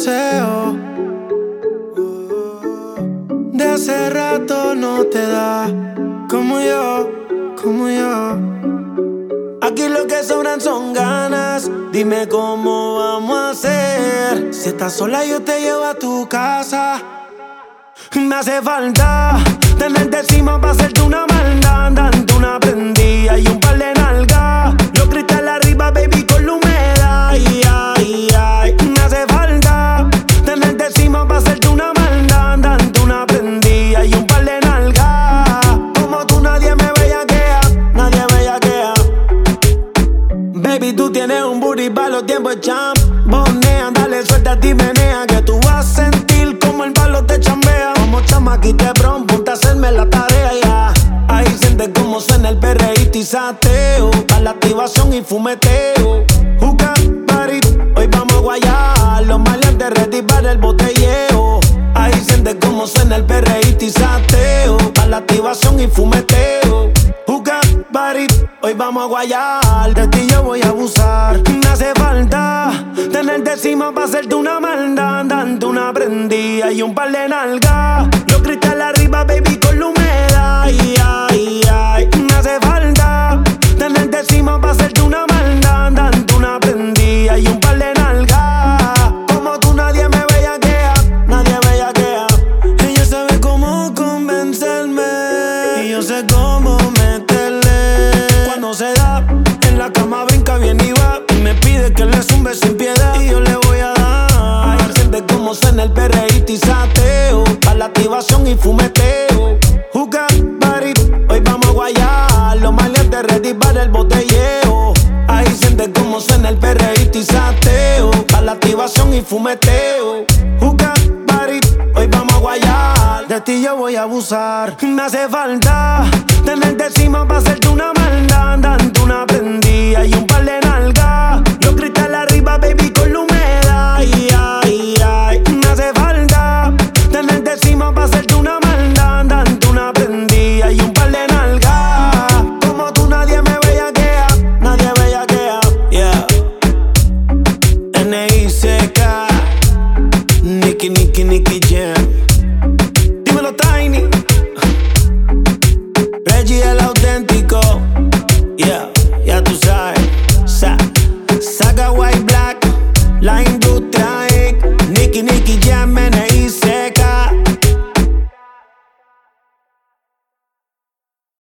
deseo. De hace rato no te da como yo, como yo. Aquí lo que sobran son ganas. Dime cómo vamos a hacer. Si estás sola yo te llevo a tu casa. Me hace falta tenerte encima para hacerte una maldad. Darte una prendida y un par de nalgas. Los cristales arriba, baby, con la humedad. Ay, ay, ay. Me hace falta tenerte encima para hacerte una maldad. Darte una prendida y un par de nalgas. Como tú nadie me bellaquea, nadie me bellaquea. Baby, tú tienes un booty para los tiempos champ. Bonea, dale suelta a ti, menea, que tú vas a sentir como el palo te chambea. Como chamaquita bron, ponte a hacerme la tarea ya. Ahí sientes como suena el perreíto y sateo. A la activación y fumeteo. Juca, party, hoy vamos a guayar. Los maleantes ready para el botelleo. Ahí sientes como suena el perreíto y sateo. A la activación y fumeteo. Juca, party, hoy vamos a guayar. De ti yo voy a abusar. Me hace falta tenerte encima para hacerte una maldad. Darte una prendida y un par de nalgas. Los cristales arriba, baby, con la humedad. Ay, ay, ay. Me hace falta tenerte encima para hacerte una maldad. Darte una prendida y un par de nalgas. Como tú nadie me bellaquea, nadie me bellaquea. Ella sabe cómo convencerme y yo sé cómo meterle. Cuando se da en la cama brinca bien y va. Y me pide que le zumbe sin piedad y yo le voy a dar. Ahí siente cómo suena el perreíto y sateo. A la activación y fumeteo. Juca, party, hoy vamos a guayar. Los maleantes ready para el botelleo. Ahí siente cómo suena el perreíto y sateo. A la activación y fumeteo. Juca, party, hoy vamos a guayar. De ti yo voy a abusar. Me hace falta tenerte encima para hacerte una maldad. Darte una prendida y un par de nalgas. Los cristales arriba, baby, con la humedad. Ay, ay, ay. Me hace falta tenerte encima para hacerte una maldad. Darte una prendida y un par de nalgas. Como tú nadie me bellaquea, nadie me bellaquea. Yeah. N.I.C.K. Nicky, Nicky, Nicky Jam. Dímelo, Tiny. Reggie el auténtico.